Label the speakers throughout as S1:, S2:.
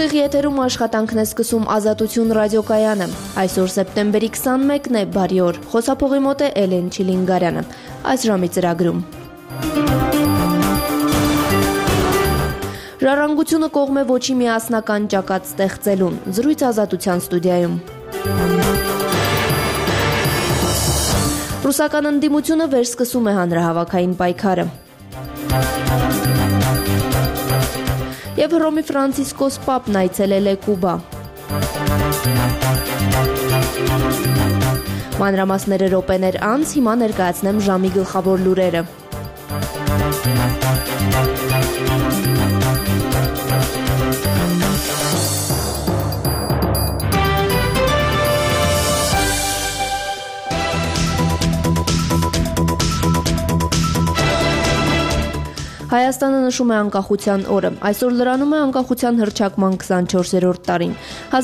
S1: Ուղիղ եթերում աշխատանքն է սկսում Ազատություն ռադիոկայանը։ Այսօր սեպտեմբերի 21-ն է, բարի օր։ Խոսափողի մոտ է Էլեն Չիլինգարյանը։ Այս ժամի ծրագրում Ժառանգությունը կողմ է ոչի միասնական ճակատ ստեղծելուն։ Զրույց Ազատության ստուդիայում։ Ռուսական ընդդիմությունը վերսկսում է հանրահավաքային պայքարը։ Եվ Հռոմի Ֆրանցիսկոս Պապն այցելել է Կուբա։ Մանրամասները րոպեներ անց, հիմա ներկայացնեմ ժամի գլխավոր լուրերը։ Հայաստանը նշում է անկախության օրը։ Այսօր լրանում է անկախության հռչակման 24-րդ տարին։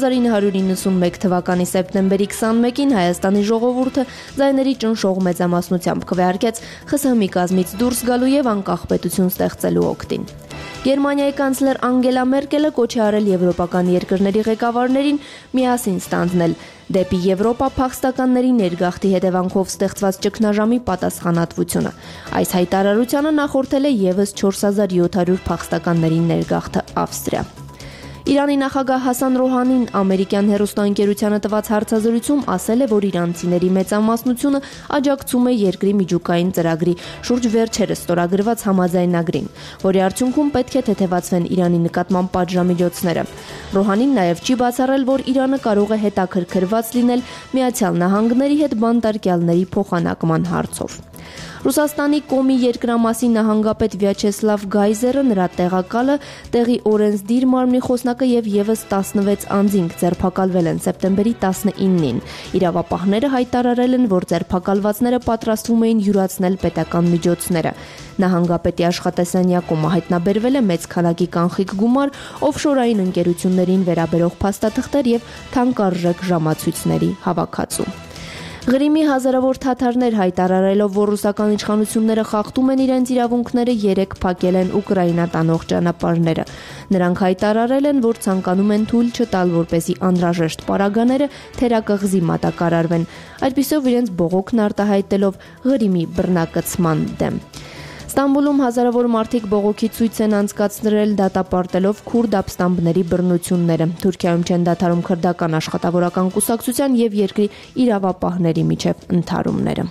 S1: 1991 թվականի սեպտեմբերի 21-ին Հայաստանի ժողովուրդը ձայների ճնշող մեծամասնությամբ քվեարկեց ԽՍՀՄ-ի կազմից դուրս գալու եւ անկախ պետություն ստեղծելու օգտին։ Գերմանիայի կանցլեր Անգելա Մերկելը կոչ է արել եվրոպական երկրների ղեկավարներին միասին ստանձնել դեպի Եվրոպա փախստականների ներգաղթի հետևանքով ստեղծված ճգնաժամի պատասխանատվությունը։ Այս հայտարարությանը նախորդել է եւս 4700 փախստականների ներգաղթը Ավստրիա։ Իրանի նախագահ Հասան Ռոհանին ամերիկյան հեռուստաընկերությանը տված հարցազրույցում ասել է, որ իրանցիների մեծամասնությունը աջակցում է երկրի միջուկային ծրագրի շուրջ վերջերս ստորագրված համաձայնագրին, որի արդյունքում պետք է թեթևացվեն Իրանի նկատմամբ պատժամիջոցները։ Ռոհանին նաև չի բացառել, որ Իրանը կարող է հետաքրքրված լինել Միացյալ Նահանգների հետ բանտարկյալների փոխանակման հարցով։ Ռուսաստանի Կոմի երկրամասի նահանգապետ Վյաչեսլավ Գայզերը, նրա տեղակալը, տեղի օրենսդիր մարմնի խոսնակը եւ եւս 16 անձինք ձերբակալվել են սեպտեմբերի 19-ին։ Իրավապահները հայտարարել են, որ ձերբակալվածները պատրաստվում էին յուրացնել պետական միջոցները։ Նահանգապետի աշխատասենյակում հայտնաբերվել է մեծ քանակի կանխիկ գումար, օֆշորային ընկերություններին վերաբերող փաստաթղթեր եւ թանկարժեք ժամացույցների հավաքածու։ Ղրիմի հազարավոր թաթարներ հայտարարելով, որ ռուսական իշխանությունները խախտում են իրենց իրավունքները, երեք փակել են Ուկրաինա տանող ճանապարհները։ Նրանք հայտարարել են, որ ցանկանում են թույլ չտալ, որպեսզի անհրաժեշտ պարագաները թերակղզի մատակարարվեն, այդպիսով իրենց բողոքն արտահայտելով Ղրիմի բռնակցման դեմ։ Ստամբուլում հազարավոր մարդիկ բողոքի ցույց են անցկացրել դատապարտելով քուրդ ապստամբների բռնությունները։ Թուրքիայում չեն դադարում քրդական աշխատավորական կուսակցության եւ երկրի իրավապահների միջև ընդհարումները։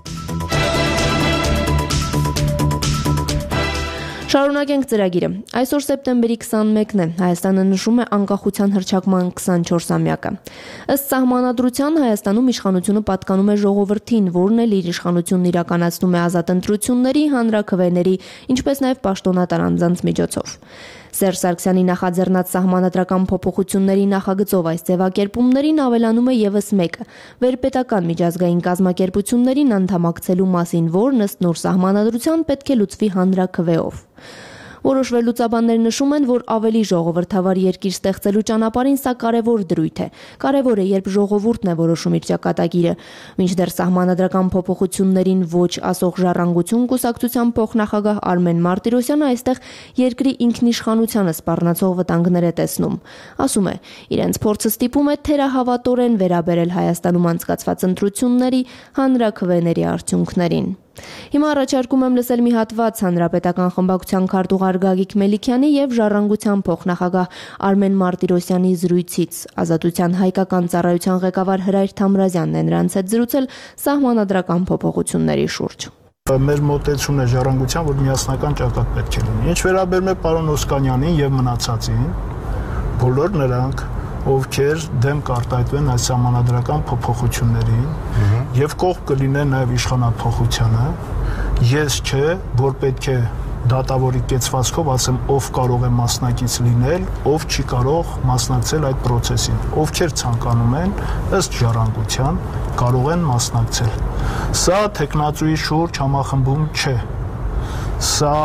S1: Շարունակենք ծրագիրը։ Այսօր սեպտեմբերի 21-ն է, Հայաստանը նշում է անկախության հռչակման 24-ամյակը։ Ըստ սահմանադրության Հայաստանում իշխանությունը պատկանում է ժողովրդին, որն էլ իր իշխանությունն իրականացնում է ազատ ընտրությունների, հանրաքվեների, ինչպես նաև պաշտոնատար անձանց միջոցով։ Սերժ Սարգսյանի նախաձեռնած սահմանադրական փոփոխությունների նախագծով այս ձևակերպումներին ավելանում է եւս մեկը՝ վերպետական միջազգային կազմակերպություններին անդամակցելու մասին, որն ըստ նոր սահմանադրության պետք է լուծվի հանրաքվեով։ Որոշ վերլուծաբաններ նշում են, որ ավելի ժողովրդավար երկիր ստեղծելու ճանապարհին սա կարևոր դրույթ է։ Կարևոր է, երբ ժողովուրդն է որոշում իր ճակատագիրը։ Մինչդեռ սահմանադրական փոփոխություններին ոչ ասող Ժառանգություն կուսակցության փոխնախագահ Արմեն Մարտիրոսյանը այստեղ երկրի ինքնիշխանությանը սպառնացող վտանգներ է տեսնում։ Ասում է, իրենց փորձը ստիպում է թերահավատորեն վերաբերել Հայաստանում անցկացված ընտրությունների, հանրաքվեների արդյունքներին։ Հիմա առաջարկում եմ լսել մի հատված հանրապետական խմբակցության քարտուղար Գագիկ Մելիքյանի եւ Ժառանգության փոխնախագահ Արմեն Մարտիրոսյանի զրույցից։ Ազատության հայկական ծառայության ղեկավար Հրայր Թամրազյանն է նրանց հետ զրուցել սահմանադրական փոփոխությունների շուրջ։
S2: Մեր մոտեցումն է Ժառանգության, որ միասնական ճակատ պետք է լինի։ Ինչ վերաբերում է պարոն Օսկանյանին եւ մնացածին, բոլոր նրանք ովքեր դեմ կարտայտվեն այս սահմանադրական փոփոխություններին եւ կողմ կլինեն նաեւ իշխանափոխությանը, ես չէ, որ պետք է դատավորի կեցվածքով ասեմ ով կարող է մասնակից լինել, ով չի կարող մասնակցել այդ process-ին։ Ովքեր ցանկանում են ըստ Ժառանգության կարող են մասնակցել։ Սա տեխնացուի շուրջ համախմբում չէ։ Սա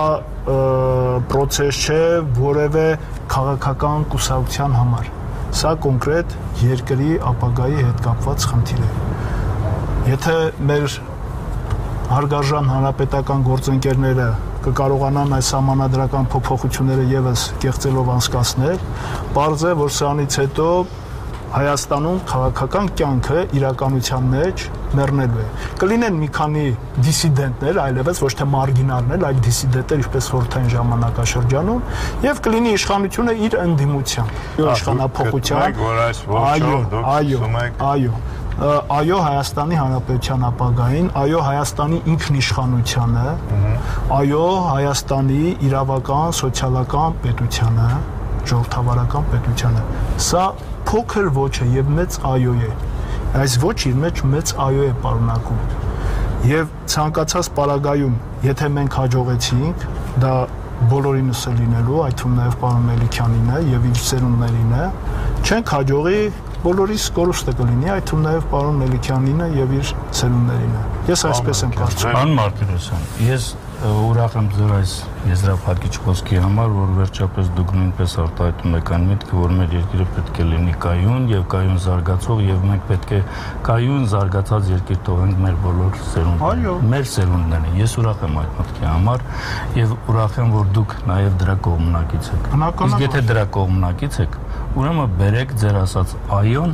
S2: process չէ որևէ քաղաքական կուսակցության համար։ Սա կոնկրետ երկրի ապագայի հետ կապված խնդիր է։ Եթե մեր հարգարժան հանրապետական գործընկերները կկարողանան այս համանդրական փոփոխությունները եւս կեղծելով անցկացնել, պարզ է, որ սրանից հետո Հայաստանում քաղաքական կյանքը իրականության մեջ մեռնելու է։ Կլինեն մի քանի դիսիդենտներ, այլևս ոչ թե մարգինալներ, այլ դիսիդենտներ, ինչպես խորհրդային ժամանակաշրջանում, եւ կլինի իշխանությունը իր ընդդիմությամբ, իշխանափոխության։ Այո, Հայաստանի Հանրապետության ապագային, այո, Հայաստանի ինքնիշխանությանը, այո, Հայաստանի իրավական, սոցիալական պետությանը, ժողովրդավարական պետությանը։ Սա փոքր ոչը եւ մեծ այո է։ Այս ոչը իր մեջ մեծ այո է պարունակում։ Եվ ցանկացած պարագայում, եթե մենք հաջողեցինք, դա բոլորինս է լինելու, այդ թվում նաեւ պարոն Մելիքյանին է եւ իր ծերուններին է, չենք հաջողի բոլորիս կորուստը կլինի, այդ թվում նաեւ պարոն Մելիքյանին է եւ իր ծերուններին է։ Ես այսպես եմ կարծում։
S3: Պարոն Մարտիրոսյան, ես ուրախ եմ ձեր այս եզրափակիչ խոսքի համար, որ վերջապես դուք նույնպես արտահայտում եք այն միտքը, որ մեր երկիրը պետք է լինի կայուն եւ կայուն զարգացող եւ մենք պետք է կայուն զարգացած երկիր տողենք մեր բոլոր սերունդներին, մեր սերունդներին։ Ես ուրախ եմ այդ մտքի համար եւ ուրախ եմ, որ դուք նաեւ դրա կողմնակից եք։ Իսկ եթե դրա կողմնակից եք, ուրեմն բերեք ձեր ասած այոն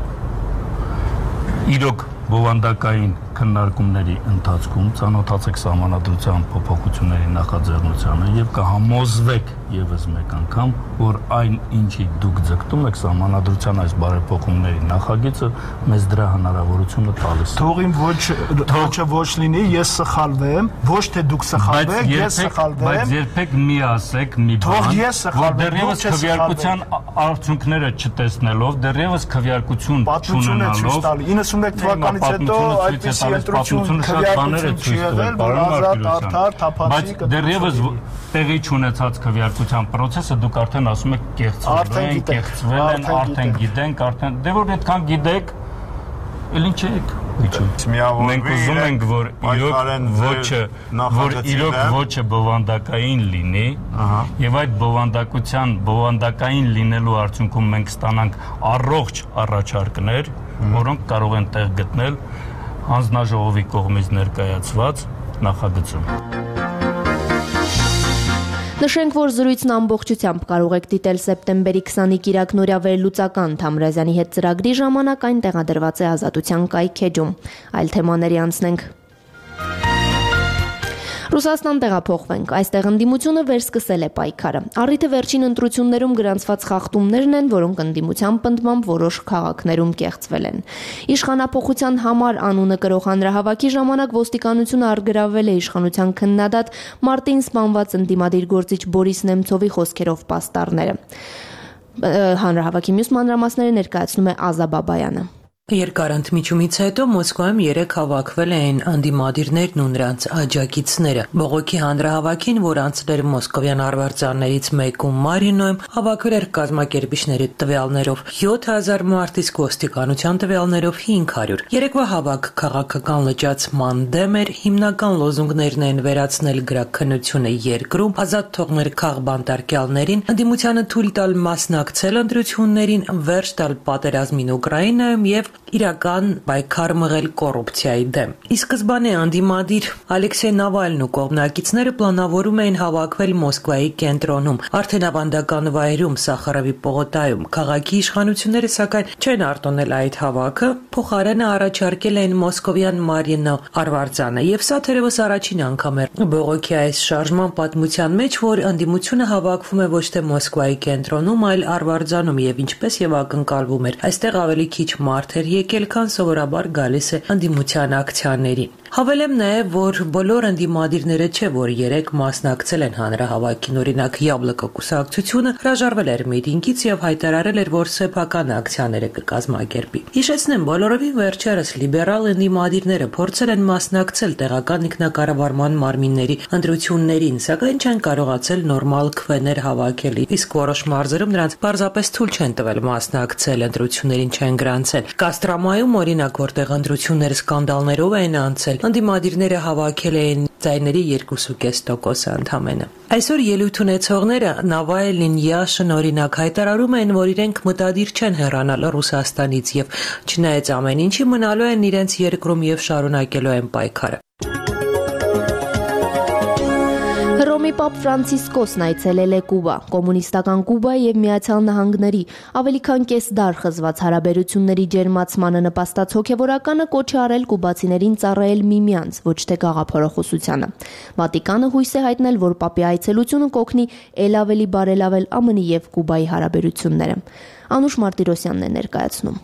S3: իրոք բովանդակային քննարկումների ընթացքում ծանոթացեք սահմանադրության փոփոխությունների նախաձեռնությանը եւ կհամոզվեք եւս մեկ անգամ, որ այն ինչի դուք ձգտում եք սահմանադրության այս բարեփոխումների նախագիծը մեզ դրա հնարավորությունը տալիս է։
S2: Թողին ոչ լինի, ես սխալվեմ, ոչ թե դուք սխալվեք, ես սխալվեմ,
S3: բայց երբեք մի ասեք մի բան, որ դեռևս քվեարկության արդյունքները չտեսնելով, դեռևս քվեարկություն չունենալով
S2: 91 թվականից հետո այդպիսի ընտրություն քվեարկություն չի եղել, որ ազատ արդար թափանցիկ,
S3: բայց դեռևս տեղի չունեցած քվեարկության process-ը դուք արդեն ասում եք կեղծվել են, արդեն գիտենք, արդեն դե որ այդքան գիտեք, էլ ինչ եք մենք ուզում ենք, որ իրոք ոչը բովանդակային լինի եւ այդ բովանդակային լինելու արդյունքում մենք ստանանք առողջ առաջարկներ, որոնք կարող են տեղ գտնել հանձնաժողովի կողմից ներկայացված նախագծում։
S1: Նշենք, որ զրույցն ամբողջությամբ կարող եք դիտել սեպտեմբերի 20-ի Կիրակնօրյա վերլուծական Թամրազյանի հետ ծրագրի ժամանակ, այն տեղադրված է Ազատության կայքեջում։ Այլ թեմաների անցնենք։ Ռուսաստան տեղափոխվենք, այստեղ ընդդիմությունը վերսկսել է պայքարը։ Առիթը վերջին ընտրություններում գրանցված խախտումներն են, որոնք ընդդիմության պնդմամբ որոշ քաղաքներում կեղծվել են։ Իշխանափոխության համար անունը կրող հանրահավաքի ժամանակ ոստիկանությունը առգրավվել է իշխանության քննադատ մարտին սպանված ընդդիմադիր գործիչ Բորիս Նեմցովի խոսքերով պաստառները։ Հանրահավաքի մյուս մանրամասները ներկայացնում է Ազա Բաբայանը։
S4: Երկար ընդմիջումից հետո Մոսկվայում 3 հավաքվել էին անդիմադիրներն ու նրանց աջակիցները։ Բողոքի հանրահավաքին, որ անցել էր մոսկովյան արվարձաններից մեկում Մարինոյում, հավաքվել էր կազմակերպիչների տվյալներով 7000 մարդ, իսկ ոստիկանության տվյալներով 500։ Երեկվա հավաք քաղաքական լճացման դեմ էր, հիմնական լոզունգներն են վերացնել գրաքննությունը երկրում, ազատ թողնել քաղբանտարկյալներին, ընդդիմությանը թույլ տալ մասնակցել ընտրություններին, վերջ տալ պատերազմին Ուկրաինայում եւ իրական պայքար մղել կոռուպցիայի դեմ։ Ի սկզբանե անդիմադիր Ալեքսեյ Նավալնին ու կողմնակիցները պլանավորում էին հավաքվել Մոսկվայի կենտրոնում, արդեն ավանդական վայրում Սախարովի պողոտայում։ Քաղաքի իշխանությունները սակայն չեն արտոնել այդ հավաքը, փոխարենը առաջարկել էին մոսկովյան Մարինո արվարձանը, եւ սա թերևս առաջին անգամ էր բողոքի այս շարժման պատմության մեջ, որ անդիմությունը հավաքվում է ոչ թե Մոսկվայի կենտրոնում, այլ արվարձանում, եւ ինչպես եւ ակնկալվում էր, այստեղ ավելի քիչ մարդ էր եկել, քան սովորաբար գալիս է ընդդիմության ակցիաներին։ Հավելեմ նաև, որ բոլոր ընդդիմադիրները չէ, որ 3 մասնակցել են հանրահավաքին, օրինակ Յաբլոկո կուսակցությունը հրաժարվել էր միտինգից եւ հայտարարել էր, որ սեփական ակցիաները կկազմակերպի։ Հիշեցնեմ, բոլորովին վերջերս լիբերալ ընդդիմադիրները փորձել են մասնակցել տեղական ինքնակառավարման մարմինների ընտրություններին, սակայն չեն կարողացել նորմալ քվեներ հավաքել, իսկ որոշ մարզերում նրանց պարզապես թույլ չեն տվել մասնակցել, ընտրություններին չեն գրանցել։ Կաստրամայում, օրինակ, որտեղ ընտրությունները սկանդալներով են անցել, ընդդիմադիրները հավաքել էին ձայների 2.5% ընդամենը։ Այսօր ելույթ ունեցողները Նավալնին, Յաշին օրինակ հայտարարում են, որ իրենք մտադիր չեն հեռանալ Ռուսաստանից եւ չնայած ամեն ինչի մնալու են իրենց երկրում եւ շարունակելու են պայքարը։
S1: Հռոմի պապ Ֆրանցիսկոսն այցելել է Կուբա, կոմունիստական Կուբայի եւ Միացյալ Նահանգների ավելի քան կես դար խզված հարաբերությունների ջերմացմանը նպաստած հոգեվորականը կոչ է արել կուբացիներին ծառայել միմյանց, ոչ թե գաղափարախոսությանը։ Վատիկանը հույս է հայտնել, որ պապի այցելությունը կօգնի ել ավելի բարելավել ԱՄՆ-ի եւ Կուբայի հարաբերությունները։ Անուշ Մարտիրոսյանն է ներկայացնում։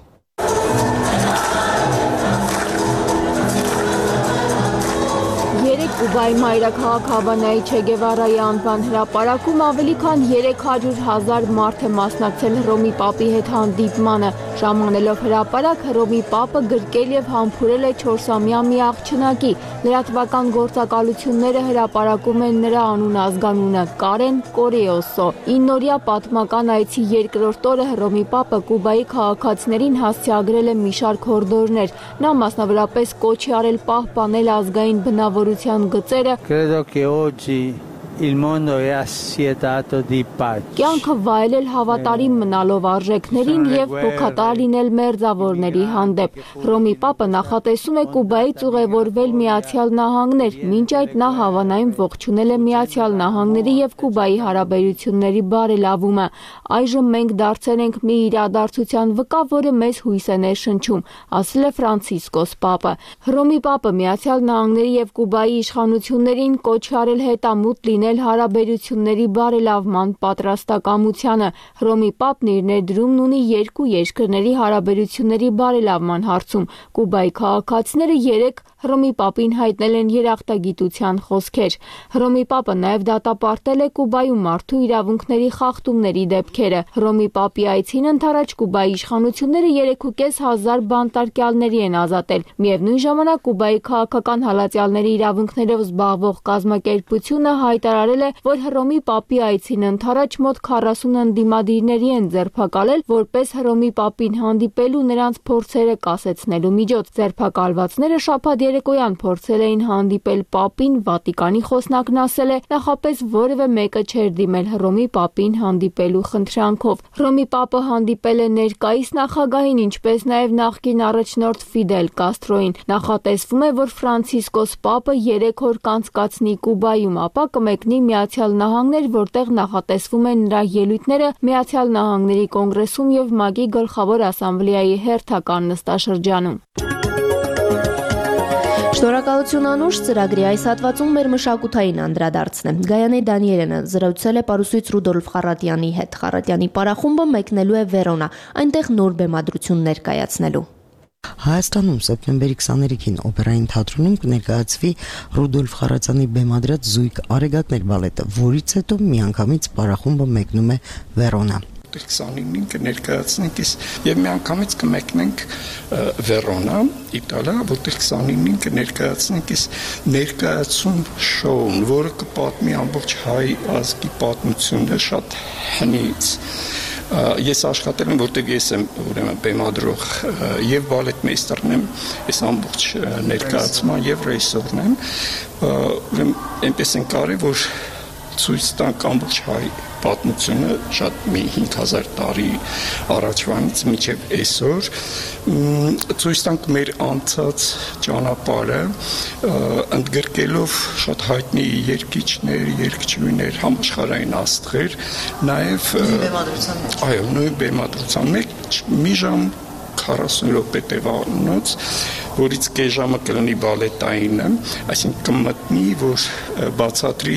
S5: Կուբայի մայրաքաղաք Հավանայի Չէ Գևարայի անվան հրապարակում ավելի քան 300,000 մարդ է մասնակցել Հռոմի պապի հետ հանդիպմանը։ Ժամանելով հրապարակ, Հռոմի պապը գրկել եւ համբուրել է 4-ամյա մի աղջնակի։ Լրատվական գործակալությունները հրապարակում են նրա անուն-ազգանունը՝ Կարեն Կորեոսո։ 9-օրյա պատմական այցի երկրորդ օրը Հռոմի պապը Կուբայի քաղաքացիներին հասցեագրել է մի շարք հորդորներ։ Նա մասնավորապես կոչ է արել պահպանել ազգային բնավորության գծերը,
S6: Credo che oggi il mondo è assetato di pace.
S5: Կյանքը վայելել հավատարիմ մնալով արժեքներին եւ հոգատար լինել մերձավորների հանդեպ։ Հռոմի պապը նախատեսում է Կուբայից ուղևորվել Միացյալ Նահանգներ, մինչ այդ նա Հավանայում ողջունել է Միացյալ Նահանգների եւ Կուբայի հարաբերությունների բարելավումը։ Այժմ մենք դարձել ենք մի իրադարձության վկա, որը մեզ հույս է ներշնչում, ասել է Ֆրանցիսկոս պապը։ Հռոմի պապը Միացյալ Նահանգների եւ Կուբայի իշխանություններին կոչ արել հետամուտ լինել հարաբերությունների բարելավման պատրաստակամությանը։ Հռոմի պապն իր ներդրումն ունի երկու երկրների հարաբերությունների բարելավման հարցում։ Կուբայի քաղաքացիները երեկ Հռոմի պապին հայտնել են երախտագիտության խոսքեր։ Հռոմի պապը նաև դատապարտել է Կուբայում մարդու իրավունքների խախտումների դեպքերը։ Հռոմի պապի այցին ընդառաջ Կուբայի իշխանությունները 3,500 բանտարկյալների են ազատել։ Միևնույն ժամանակ Կուբայի քաղաքական հալածյալների իրավունքներով զբաղվող կազմակերպությունը հայտարարել է, որ Հռոմի պապի այցին ընդառաջ մոտ 40 ընդդիմադիրների են ձերբակալել, որպես Հռոմի պապին հանդիպելու նրանց փորձերը կասեցնելու միջոց։ Ձերբակալվածները շաբաթ երեկոյան փորձել էին հանդիպել պապին, Վատիկանի խոսնակն ասել է, նախապես որևէ մեկը չէր դիմել Հռոմի պապին հանդիպելու խնդրանքով։ Հռոմի պապը հանդիպել է ներկայիս նախագահին, ինչպես նաև նախկին առաջնորդ Ֆիդել Կաստրոին։ Նախատեսվում է, որ Ֆրանցիսկոս պապը 3 օր կանցկացնի Կուբայում, ապա կմեկնի Միացյալ Նահանգներ, որտեղ նախատեսվում են նրա ելույթները Միացյալ Նահանգների կոնգրեսում եւ ՄԱԿ-ի գլխավոր ասամբլեայի հերթական նստաշրջանում։
S1: Շնորհակալություն Անուշ, ծրագրի այս հատվածում մեր մշակութային անդրադարձն է։ Գայանե Դանիելյանը զրուցել է պարուսույց Ռուդոլֆ Խառատյանի հետ։ Խառատյանի պարախումբը մեկնելու է Վերոնա, այնտեղ նոր բեմադրություն ներկայացնելու։
S7: Հայաստանում սեպտեմբերի 23-ին օպերային թատրոնում կներկայացվի Ռուդոլֆ Խառատյանի բեմադրած Զույգ արեգակներ բալետը, որից հետո միանգամից պարախումբը մեկնում է Վերոնա։
S8: 29-ին կներկայացնենք եւ միանգամից կմեկնենք Վերոնա, Իտալիա, որտեղ 29-ին կներկայացնենք ներկայացում շոուն, որը կպատմի ամբողջ հայ ազգի պատմությունը շատ հնից։ Ես աշխատել եմ, որտեղ ես եմ ուրեմն բեմադրող եւ բալետմեյստերն եմ, ես ամբողջ ներկայացման եւ ռեժիսորն եմ, ուրեմն այնպես են կարել, որ ցույց տանք ամբողջ հայ պատմությունը շատ մի 5000 տարի առաջվանից մինչև այսօր, ցույց տանք մեր անցած ճանապարհը, ընդգրկելով շատ հայտնի երգիչներ, երգչուհիներ, համաշխարհային աստղեր, նաև նույն բեմադրության մեջ մի ժամ 40 րոպե տևանոց, որից կես ժամը կլինի բալետայինը, այսինքն կմտնի, որ բացատրի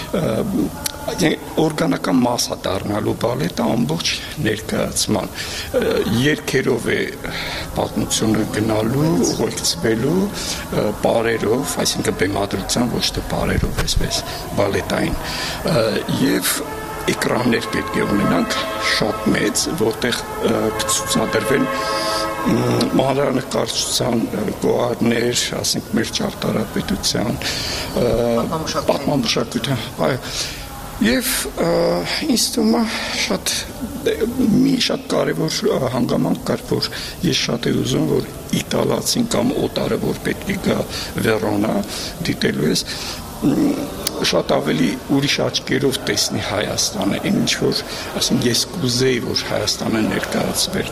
S8: օրգանական մասա դառնալու բալետը ամբողջ ներկայացման երգերով է պատմությունը գնալու, ուղեկցվելու պարերով, այսինքն բեմադրության ոչ թե պարերով, այսպես բալետային եւ էկրաններ պետք է ունենանք շատ մեծ, որտեղ կցուցադրվեն մանրանկարչության գոհարներ, ասենք մեր ճարտարապետության, պատմամշակութային, այո, եւ ինձ թվում է շատ կարևոր հանգամանք կար, որ ես շատ եմ ուզում, որ իտալացին կամ օտարը, որ պետք է գա Վերոնա դիտելու ես, շատ ավելի ուրիշ աչքերով տեսնի Հայաստանը, ինչ որ, ասենք ես կուզեի, որ Հայաստանը ներկայացվեր։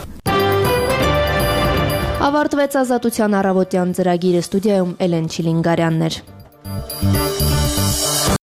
S1: Ավարտվեց Ազատության առավոտյան ծրագիրը, ստուդիայում Էլեն Չիլինգարյանն էր։